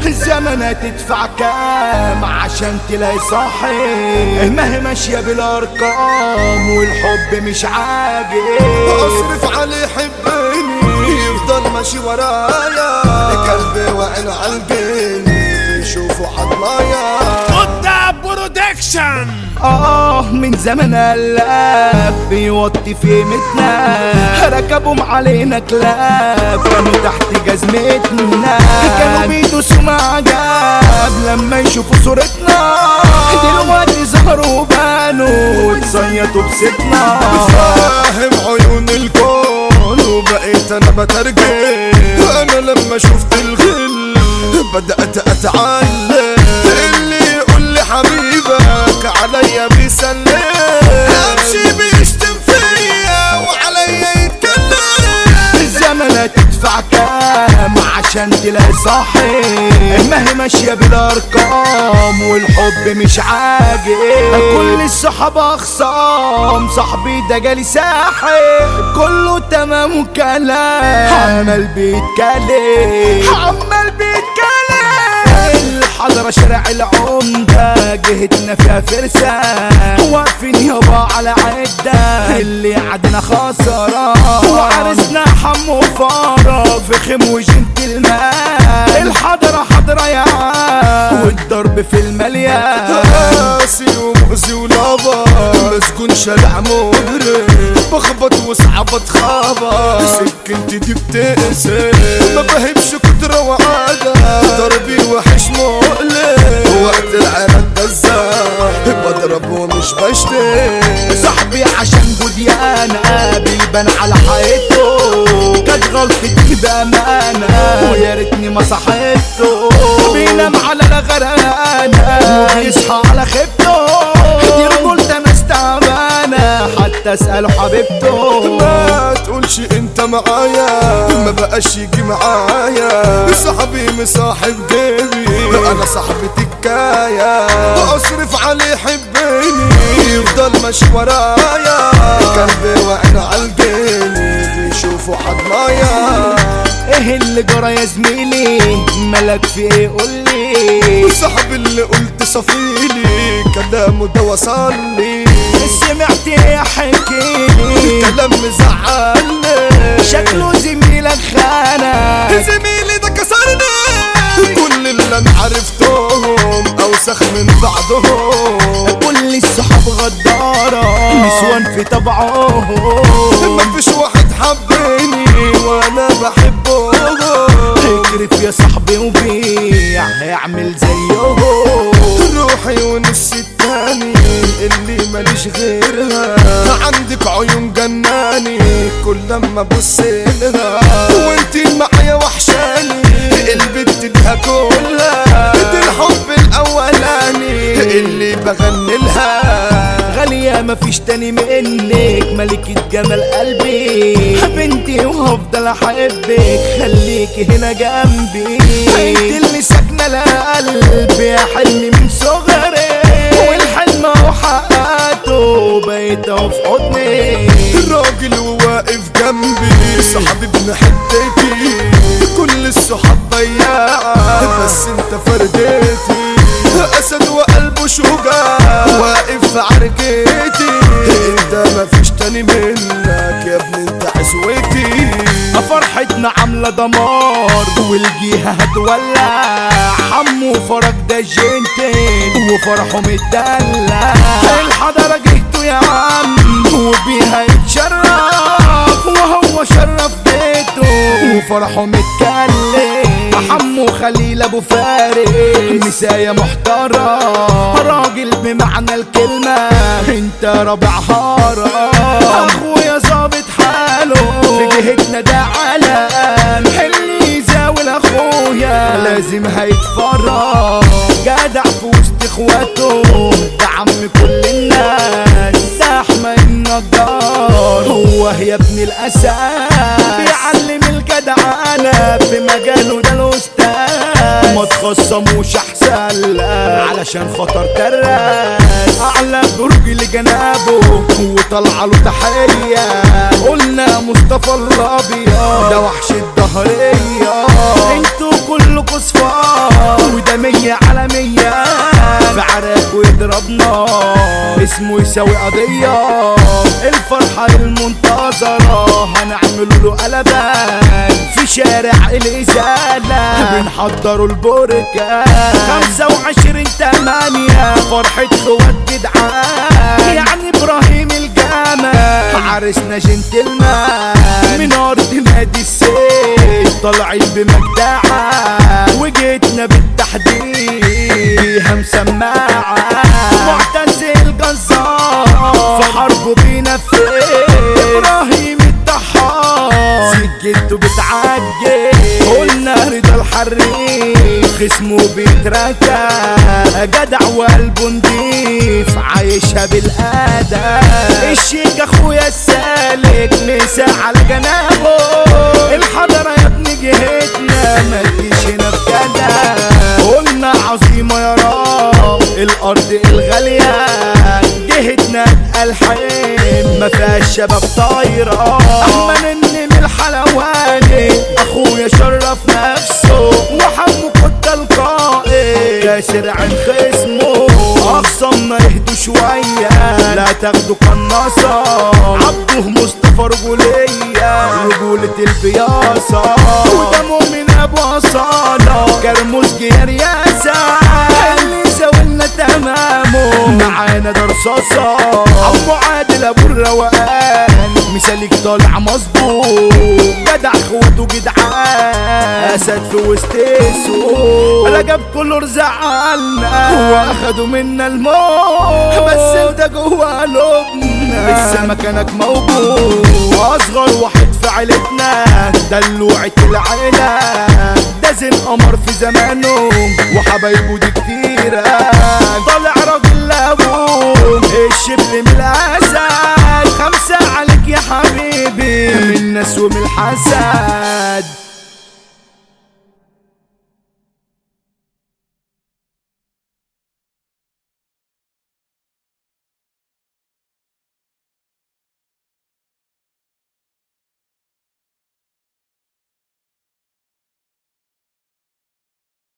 الزمنة تدفع كام عشان تلاقي صاحب؟ ما هي ماشية بالارقام والحب مش عاجب. اصرف عليه يحبني يفضل ماشي ورايا، قلبي وعين عالجني يشوفوا حضنايا. قطع برودكشن. من زمن قلب بيوطي في قيمتنا، ركبهم علينا كلاب كانوا تحت جزمتنا، كانوا بيدوسوا مع جاب لما يشوفوا صورتنا، دلوقتي ظهروا وبانوا وتصيطوا بستنا. فاهم عيون الكون وبقيت انا بترجم، انا لما شفت الغل بدأت اتعلم، اللي يقول لي حبيبك عليا بيسلم، امشي بيشتم فيا وعليا يتكلم. الزمنة تدفع كام عشان تلاقي صاحب؟ ما هي ماشية بالارقام والحب مش عاجب. كل الصحاب اخصام، صاحبي ده جالي ساحب، كله تمام وكلام عمال بيتكلم عمال بيتكلم. الحضرة شارع العمدة جهتنا فيها فرسان، واقفين يابا على عدة اللي عدنا خسران، وعرسنا حمو فارة في خيم وجنتلمان. الحضرة حضرة يا عم والضرب في المليان، قاسي ومؤذي ولابا مسجون شارع مجرم، بخبط وصعبة خابة سكنتي دي بتقسم، ما بهبش كترة وعادة ضربي وحش مقلق، وقت العرق ده الزاد بضرب ومش بشتم. صاحبي عشان جديانة بيبان على حياته، كانت غلطتي بأمانة ويا ريتني ما صحيته، بينام على الغرقانة وبيصحى على خيبته، دي رجولته ناس تعبانة حتى اسأله حبيبته. ما تقولش انت معايا ما بقاش يجي معايا، صاحبي مصاحب جيبي انا صاحبي تكاية، اصرف عليه يحبني يفضل ماشي ورايا، قلبي وعين عالجني بيشوفوا حضنايا. ايه اللي جرى يا زميلي مالك في ايه قولي؟ صاحبي اللي قلت صفيلي كلامه ده وصلي، سمعت ايه حكيلي كلام مزعلني، شكله زميلك خانك، زميلي ده كسرني، كل اللي انا عرفتهم اوسخ من بعضهم، كل الصحاب غدارة نسوان في طبعهم، مفيش واحد حبني وانا بحبه، اكرف يا صاحبي وبيع هيعمل زيهم، روحي ونص التاني اللي ماليش غيرها، عندك عيون جناني كل لما ابص لها، وانتي معايا وحشاني البت ليها كلها، دي الحب الاولاني اللي بغني لها، غالية مفيش تاني منك ملكة جمال قلبي، بنتي وهفضل احبك خليكي هنا جنبي، انت اللي ساكنة لقلبي يا حلمي من صغري، والحلم اهو حققته بقيت اهو في حضني، الراجل وواقف جنبي صاحبي ابن حتتي، كل الصحاب ضياعة بس انت فردتي، اسد وقلبه شجاع واقف في عركتي، انت مفيش تاني منك يا ابني انت عزوتي. فرحتنا عاملة دمار والجيهة هتولع، حمو فرج ده جنتين وفرحه متدلع، الحضرة جهته يا عم وبيها يتشرف، وهو شرف بيته وفرحه متكلم، حمو خليل ابو فارس مسايا محترم، راجل بمعنى الكلمة انت رابع هارة، اخويا ظابط حاله في جهتنا ده علم، اللي يزاول اخويا لازم هيتفرج، جدع في وسط اخواته ده عم كل الناس، ده احمد النجار هو يا ابن الاساس، بيعلم الجدعانة في مجاله ده الاستاذ، ما تخصموش احسن علشان خطر كراس، اعلى برج لجنابه وطلع له تحية، قلنا مصطفى الابيض ده وحش الدهرية، انتوا كلكوا صفار اسمه يساوي قضية. الفرحة المنتظرة هنعمل له قلبان في شارع الإزالة، بنحضروا البركان 25/8 فرحة خوات جدعان، يعني إبراهيم الجمل عرسنا جنتلمان من أرض نادي السيف، طالعين بمجدعة وجيتنا بالتحديد بيها مسماعة. معتز الجزار في حربه بينفذ، إبراهيم الضحاك سجلته بتعجل، قلنا رضا الحريق اسمه بيتركب، جدع وقلبه نضيف عايشها بالأدب. الشيك اخويا السالك مسا على جنابه، الحضرة يا ابن جهتنا ما تجيش هنا في كده. قلنا عظيمة يا رب الأرض الغالية، جهتنا الحين ما فيهاش شباب طايرة. أما نني من الحلواني أخويا شرف نفسه، وحمو كنت القائد كاسر عن خصمه. أخصمنا يهدوا شوية لا تاخدوا قناصة، عبده مصطفى رجولية رجولة البياصة، وده مؤمن أبو أصالة كرموز جير ياسا، اللي ساولنا تمامه معانا ده رصاصة. عمو عادل أبو الروقان مثالك طالع مظبوط، جدع خوته جدعان أسد في وسط السوق، رجب كله رزعلنا واخدوا منا الموت، بس انت جوه قلوبنا لسه مكانك موجود. اصغر واحد في عيلتنا دلوعة العيلة، ده زين قمر في زمانه وحبايبه دي كتيرة، طالع راجل لابوه الشبل من الاسد. 5 عليك يا حبيبي من الناس ومن الحسد.